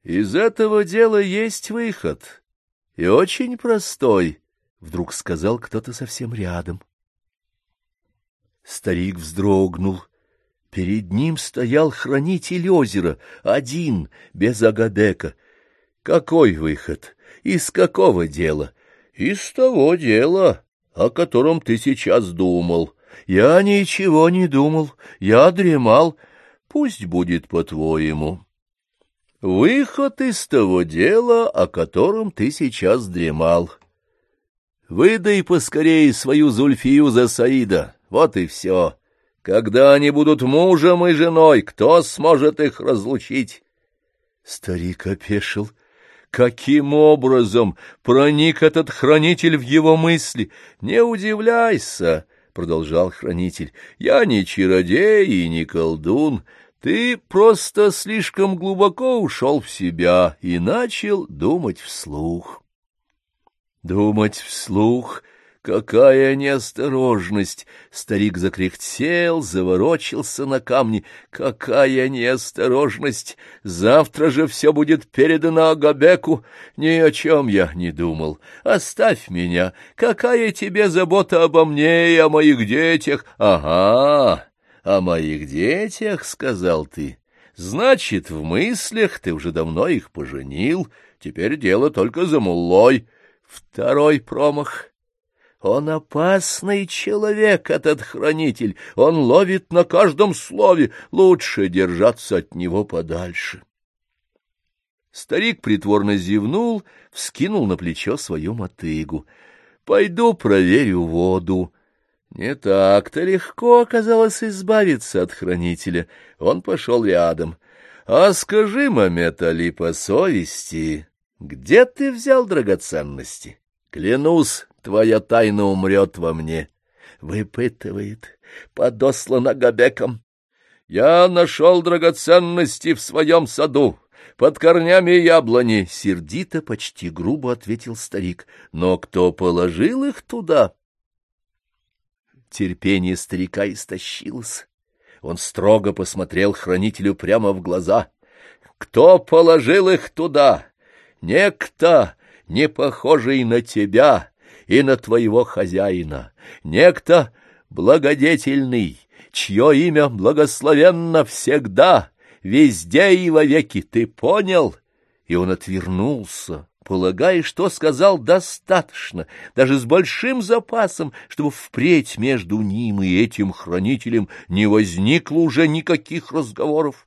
Из этого дела есть выход, и очень простой, — вдруг сказал кто-то совсем рядом. Старик вздрогнул. Перед ним стоял хранитель озера, один, без Агабека. — Какой выход? Из какого дела? — Из того дела, о котором ты сейчас думал. — Я ничего не думал, я дремал. Пусть будет по-твоему. Выход из того дела, о котором ты сейчас дремал. Выдай поскорее свою Зульфию за Саида, вот и все. Когда они будут мужем и женой, кто сможет их разлучить? Старик опешил. Каким образом проник этот хранитель в его мысли? Не удивляйся, — продолжал хранитель, — я не чародей и не колдун. Ты просто слишком глубоко ушел в себя и начал думать вслух. Думать вслух? Какая неосторожность! Старик закряхтел, заворочился на камне. Какая неосторожность! Завтра же все будет передано Агабеку. Ни о чем я не думал. Оставь меня. Какая тебе забота обо мне и о моих детях? Ага, о моих детях, — сказал ты. Значит, в мыслях ты уже давно их поженил. Теперь дело только за муллой. Второй промах. Он опасный человек, этот хранитель, он ловит на каждом слове, лучше держаться от него подальше. Старик притворно зевнул, вскинул на плечо свою мотыгу. — Пойду проверю воду. Не так-то легко оказалось избавиться от хранителя. Он пошел рядом. — А скажи, Мамед Али, по совести, где ты взял драгоценности? Клянусь, твоя тайна умрет во мне. Выпытывает, подослан Агабеком. Я нашел драгоценности в своем саду, под корнями яблони, — сердито, почти грубо ответил старик. Но кто положил их туда? Терпение старика истощилось. Он строго посмотрел хранителю прямо в глаза. Кто положил их туда? Некто, не похожий на тебя и на твоего хозяина, некто благодетельный, чье имя благословенно всегда, везде и вовеки, ты понял? И он отвернулся, полагая, что сказал достаточно, даже с большим запасом, чтобы впредь между ним и этим хранителем не возникло уже никаких разговоров.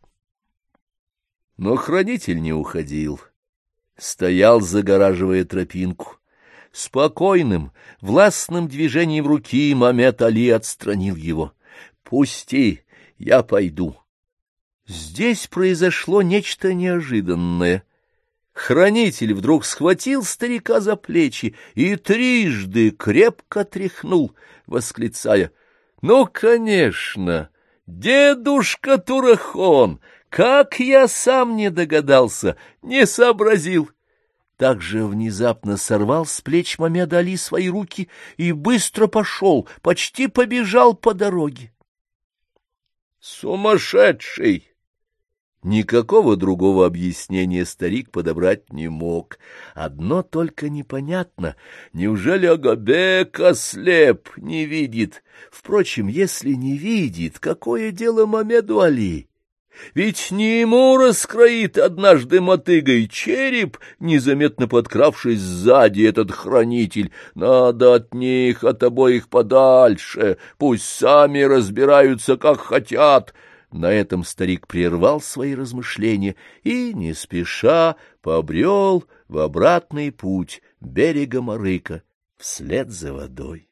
Но хранитель не уходил. Стоял, загораживая тропинку. Спокойным, властным движением руки Мамед Али отстранил его. — Пусти, я пойду. Здесь произошло нечто неожиданное. Хранитель вдруг схватил старика за плечи и трижды крепко тряхнул, восклицая: — Ну, конечно, дедушка Турахон! Как я сам не догадался, не сообразил! Так же внезапно сорвал с плеч Мамеда Али свои руки и быстро пошел, почти побежал по дороге. Сумасшедший! Никакого другого объяснения старик подобрать не мог. Одно только непонятно: неужели Агабек ослеп, не видит? Впрочем, если не видит, какое дело Мамеду Али? Ведь не ему раскроит однажды мотыгой череп, незаметно подкравшись сзади, этот хранитель. Надо от них, от обоих подальше, пусть сами разбираются, как хотят. На этом старик прервал свои размышления и, не спеша, побрел в обратный путь берега Арыка вслед за водой.